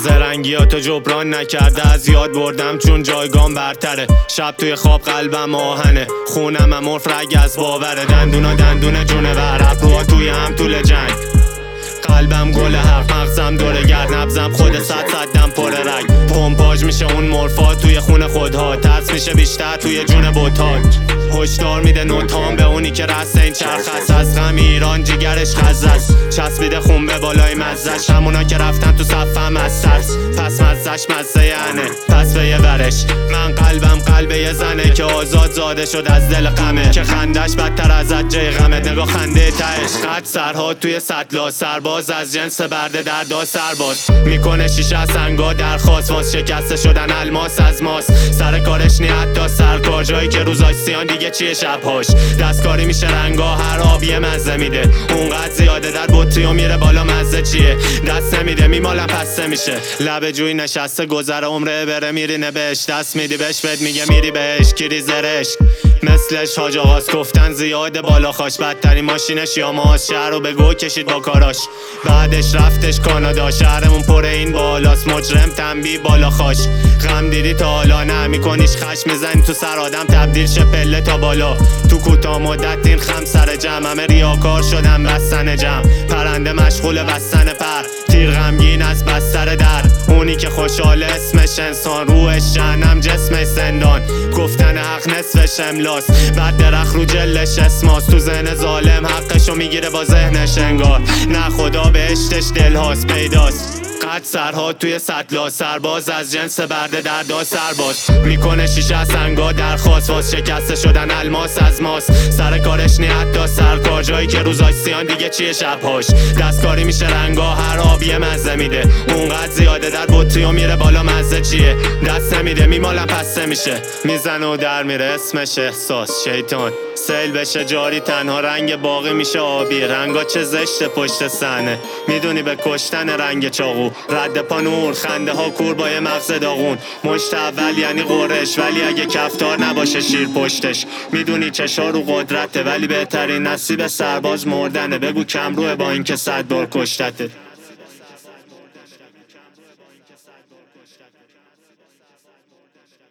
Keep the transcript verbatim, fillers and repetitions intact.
زرنگیاتو جبران نکرده، از یاد بردم چون جایگام برتره. شب توی خواب قلبم آهنه، خونم هم عرف رگ از باوره. دندونا دندونه جونور، ابروها توی هم طول جنگ. قلبم گل حق، مغزم دوره گرد، نبزم خود صد صدم پر رگ. پمپاژ میشه اون مرفا توی خون خودها، ترس میشه بیشتر توی جون بوتاک. هشدار میده نوتام به اونی که رست این چرخ است. از غم ایران جیگرش خزه است، چسبیده خون به بالای مزش. همونا که رفتن تو صفم از ترس، پس مزش مزه ینه پس به یه ورش. من قلبم قلب یه زنه که آزاد زاده شد از دل غمه، که خندش بدتر از عجه غمه. نگاه خنده تهش خط سرها توی سطلا، سرباز از جنس برده دردا سرباز. میکنه شیشه از سنگا درخواست، واس شکسته شدن الماس از ماس. سر کارش نی حتی سرکار، جایی که روزای سیان دیگه چیه شبهاش. دستکاری میشه رنگا، هر آبیه مزه میده. اونقدر زیاده در بطری و میره بالا، مزه چیه دست نمیده میمالم پسته میشه. لب جوی نشسته گذره عمره بره، میرینه بهش دست میدی بهش بد میگه میری بهش. کیری زرش مثلش حاج آقاست، گفتن زیاده بالا خاش. بدترین ماشینش یاماهاست، شهر رو به گو کشید با کاراش. بعدش رفتش کانادا، شهرمون پر این بالاست. مجرم تنبیه بالا خاش، غم دیدی تا حالا نمیکنیش خش. میزنی تو سر آدم تبدیل شه پله تا بالا. تو کوتاه مدت این خم سر جمع، همه ریاکار شدم بستن جمع. پرنده مشغول بستن پر، تیر غمگین از بستر در. اونی که خوشحال اسمش انسان، روحش جهنم جسمش زندان. گفتن حق نصفش املاس، بعد درخت رو جلش اسماس. تو ذهن ظالم حقشو میگیره با ذهنش انگار، نه خدا بهشتش دلهاست پیداست. قد سرها توی سطلا، سرباز از جنس برده دردا سرباز. میکنه شیشه از سنگا درخواست، واس شکسته شدن الماس از ماس. سر کارش نی حتی سرکار، جایی که روزای سیان دیگه چیه شبهاش. دستکاری میشه رنگا، هر آبیه مزه میده. اونقدر زیاده در بطری و میره بالا، مزه چیه دست نمیده میمالم پسته میشه. میزنه و در میره اسمش احساس. شیطان سیل بشه جاری، تنها رنگ باقی میشه آبی. رنگا چه زشته پشت صحنه، میدونی به کشتن رنگ چاقو. رد پا نور، خنده ها کور با یه مغز داغون. مشت اول یعنی قرش، ولی اگه کفتار نباشه شیر پشتش. میدونی چشا رو قدرته، ولی بهترین نصیب سرباز مردنه. بگو کم روه با اینکه صد بار کشتته.